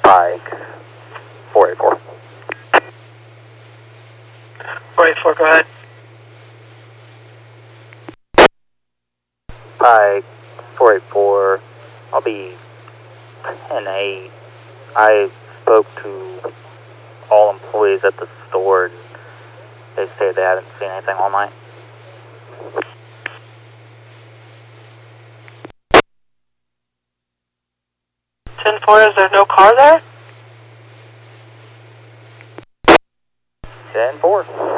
Pike 484. 484, go ahead. Pike 484, I'll be 10-8. I spoke to all employees at the store and they say they haven't seen anything all night. Is there no car there? 10-4.